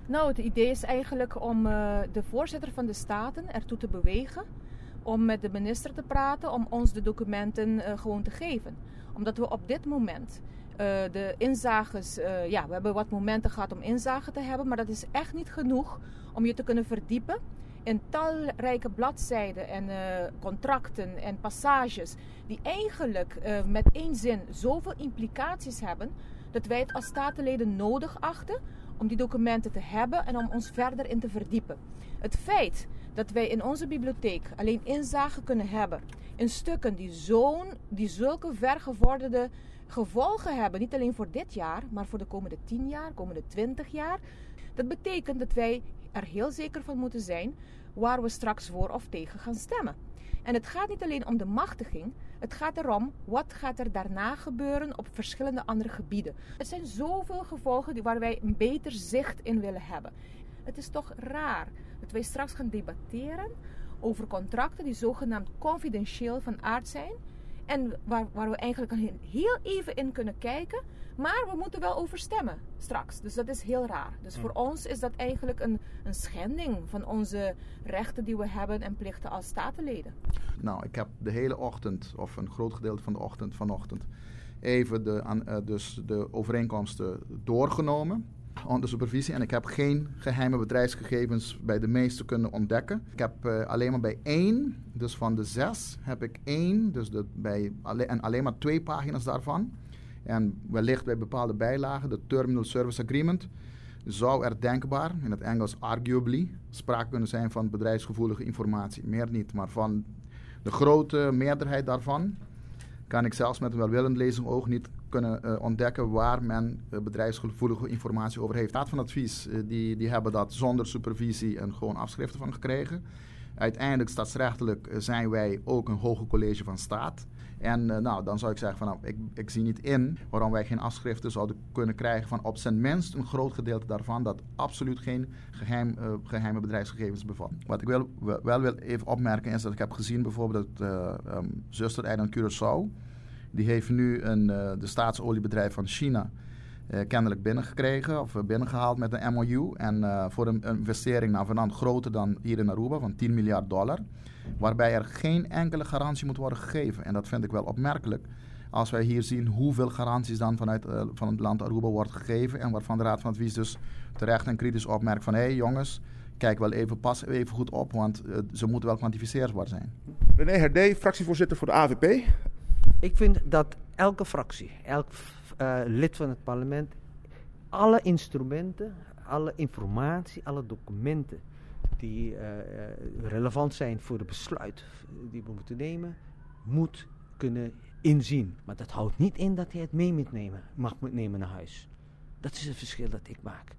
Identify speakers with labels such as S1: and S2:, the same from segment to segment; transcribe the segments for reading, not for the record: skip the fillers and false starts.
S1: Nou, het idee is eigenlijk om de voorzitter van de Staten ertoe te bewegen om met de minister te praten, om ons de documenten gewoon te geven. Omdat we op dit moment de inzages, we hebben wat momenten gehad om inzage te hebben, maar dat is echt niet genoeg om je te kunnen verdiepen in talrijke bladzijden en contracten en passages die eigenlijk met één zin zoveel implicaties hebben dat wij het als statenleden nodig achten om die documenten te hebben en om ons verder in te verdiepen. Het feit dat wij in onze bibliotheek alleen inzage kunnen hebben in stukken die zulke vergevorderde gevolgen hebben, niet alleen voor dit jaar, maar voor de komende 10 jaar, komende 20 jaar. Dat betekent dat wij er heel zeker van moeten zijn waar we straks voor of tegen gaan stemmen. En het gaat niet alleen om de machtiging, het gaat erom wat gaat er daarna gebeuren op verschillende andere gebieden. Er zijn zoveel gevolgen waar wij een beter zicht in willen hebben. Het is toch raar dat wij straks gaan debatteren over contracten die zogenaamd confidentieel van aard zijn. En waar we eigenlijk heel even in kunnen kijken. Maar we moeten wel over stemmen straks. Dus dat is heel raar. Dus voor ons is dat eigenlijk een schending van onze rechten die we hebben en plichten als statenleden.
S2: Nou, ik heb de hele ochtend, of een groot gedeelte van de ochtend vanochtend, even de overeenkomsten doorgenomen onder supervisie. En ik heb geen geheime bedrijfsgegevens bij de meeste kunnen ontdekken. Ik heb alleen maar bij 1, dus van de 6, heb ik 1, dus en alleen maar 2 pagina's daarvan. En wellicht bij bepaalde bijlagen, de Terminal Service Agreement, zou er denkbaar, in het Engels arguably, sprake kunnen zijn van bedrijfsgevoelige informatie. Meer niet, maar van de grote meerderheid daarvan kan ik zelfs met een welwillend lezing niet kunnen ontdekken waar men bedrijfsgevoelige informatie over heeft. De Raad van Advies die hebben dat zonder supervisie en gewoon afschriften van gekregen. Uiteindelijk staatsrechtelijk zijn wij ook een hoger college van staat. En dan zou ik zeggen van ik zie niet in waarom wij geen afschriften zouden kunnen krijgen van op zijn minst een groot gedeelte daarvan dat absoluut geen geheime bedrijfsgegevens bevat. Wat ik wel wil even opmerken is dat ik heb gezien bijvoorbeeld het zustereiland Curaçao. Die heeft nu de staatsoliebedrijf van China kennelijk binnengehaald met een MOU. En voor een investering navenant groter dan hier in Aruba van $10 miljard. Waarbij er geen enkele garantie moet worden gegeven. En dat vind ik wel opmerkelijk. Als wij hier zien hoeveel garanties dan van het land Aruba wordt gegeven. En waarvan de Raad van Advies dus terecht en kritisch opmerkt van hé jongens, kijk wel even, pas even goed op, want ze moeten wel kwantificeerbaar zijn.
S3: René Herdé, fractievoorzitter voor de AVP.
S4: Ik vind dat elke fractie, elk lid van het parlement, alle instrumenten, alle informatie, alle documenten die relevant zijn voor het besluit die we moeten nemen, moet kunnen inzien. Maar dat houdt niet in dat hij het mag nemen naar huis. Dat is het verschil dat ik maak.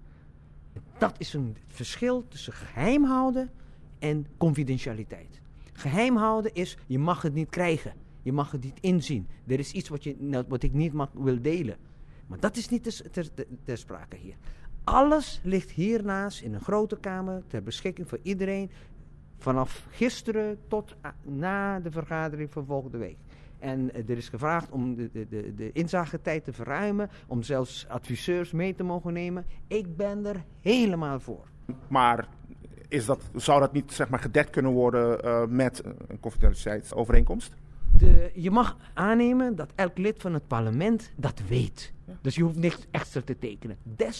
S4: Dat is een verschil tussen geheim houden en confidentialiteit. Geheim houden is, je mag het niet krijgen. Je mag het niet inzien. Er is iets wat ik niet wil delen. Maar dat is niet ter sprake hier. Alles ligt hiernaast in een grote kamer ter beschikking voor iedereen. Vanaf gisteren tot na de vergadering van volgende week. En er is gevraagd om de inzagetijd te verruimen. Om zelfs adviseurs mee te mogen nemen. Ik ben er helemaal voor.
S3: Maar zou dat niet gedekt kunnen worden met een confidentialiteitsovereenkomst?
S4: Je mag aannemen dat elk lid van het parlement dat weet. Ja. Dus je hoeft niks extra te tekenen.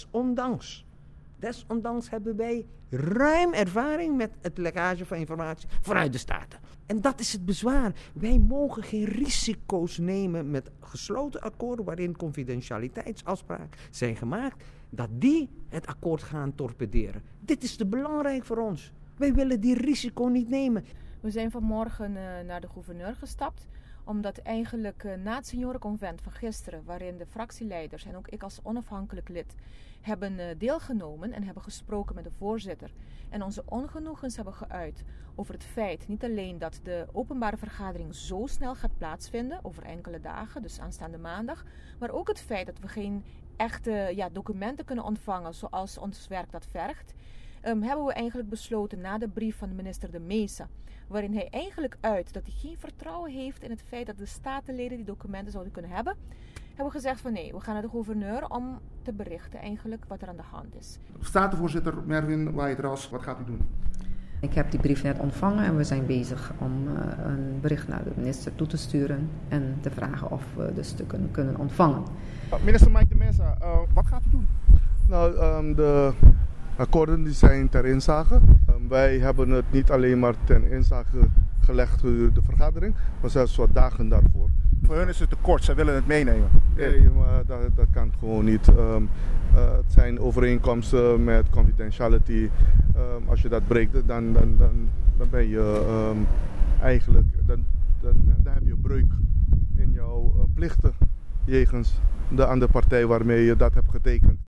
S4: Desondanks hebben wij ruim ervaring met het lekkage van informatie vanuit de Staten. En dat is het bezwaar. Wij mogen geen risico's nemen met gesloten akkoorden waarin confidentialiteitsafspraken zijn gemaakt, dat die het akkoord gaan torpederen. Dit is te belangrijk voor ons. Wij willen die risico niet nemen.
S1: We zijn vanmorgen naar de gouverneur gestapt, omdat eigenlijk na het seniorenconvent van gisteren, waarin de fractieleiders en ook ik als onafhankelijk lid hebben deelgenomen en hebben gesproken met de voorzitter en onze ongenoegens hebben geuit over het feit niet alleen dat de openbare vergadering zo snel gaat plaatsvinden, over enkele dagen, dus aanstaande maandag, maar ook het feit dat we geen echte documenten kunnen ontvangen zoals ons werk dat vergt. Hebben we eigenlijk besloten na de brief van de minister De Mesa, waarin hij eigenlijk uit dat hij geen vertrouwen heeft in het feit dat de statenleden die documenten zouden kunnen hebben, hebben we gezegd van nee, we gaan naar de gouverneur om te berichten eigenlijk wat er aan de hand is.
S3: Statenvoorzitter Merwin Wijtras, wat gaat u doen?
S5: Ik heb die brief net ontvangen en we zijn bezig om een bericht naar de minister toe te sturen en te vragen of we de stukken kunnen ontvangen.
S3: Minister Mike de Mesa, wat gaat u doen?
S6: Nou, de akkoorden die zijn ter inzage. Wij hebben het niet alleen maar ten inzage gelegd gedurende de vergadering, maar zelfs wat dagen daarvoor.
S3: Voor hun is het te kort, zij willen het meenemen.
S6: Nee, maar dat kan gewoon niet. Het zijn overeenkomsten met confidentiality. Als je dat breekt, dan ben je eigenlijk, dan heb je breuk in jouw plichten jegens de andere partij waarmee je dat hebt getekend.